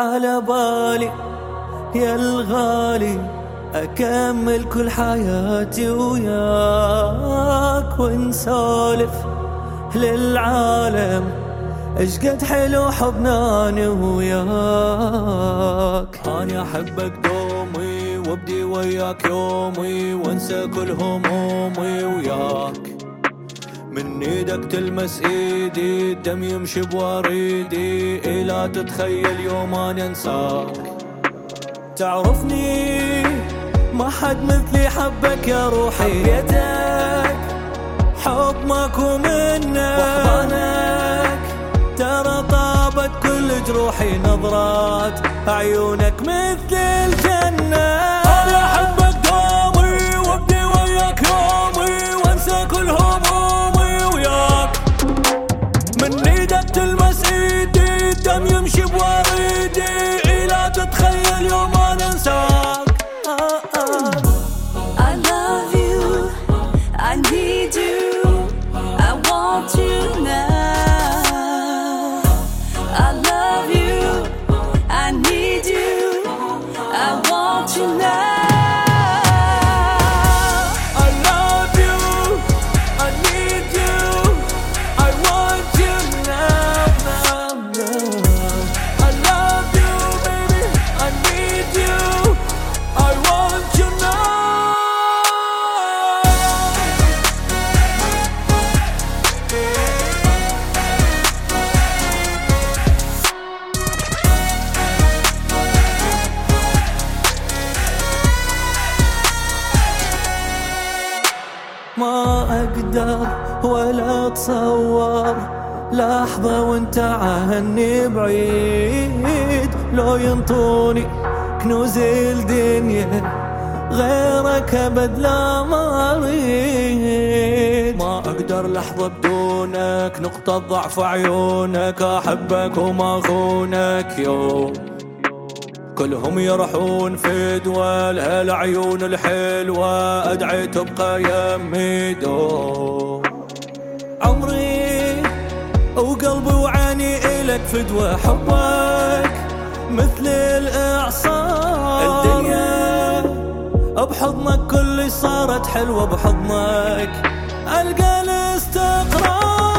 على بالي يا الغالي أكمل كل حياتي وياك ونسولف للعالم ايش قد حلو حبنا أنا وياك. أنا أحبك دومي وابدي وياك يومي وانسى كل همومي وياك. من ايدك تلمس ايدي الدم يمشي بوريدي إلا تتخيل يوم أنا انساك. تعرفني ما حد مثلي حبك يا روحي، حبيتك حب ماكو منك واحضانك ترى طابت كل جروحي. نظرات عيونك مثل الجنة. أنا أحبك دومي وابدي وياك يومي وانسى كل همومي وياك. من ايدك تلمس ايدي الدم يمشي بوريدي إلا تتخيل يوم أنا انساك. I love you, I need you, I want you now. I love you, I need you, I want you now. I love you, I need you, I want you now, now, now. I love you, baby, I need you, I want you now. ما أقدر ولا أتصور لحظة وانت عني بعيد. لو ينطوني كنوز الدنيا غيرك أبد لا ما أريد. ما أقدر لحظة بدونك نقطة ضعف عيونك. أحبك وما أخونك يوم كلهم يرحون في دول هالعيون الحلوة. أدعي تبقى يمي دوم. عمري وقلبي وعيني إلك فدوة. حبك مثل الإعصار. الدنيا بحضنك كل صارت حلوة. بحضنك ألقى الاستقرار.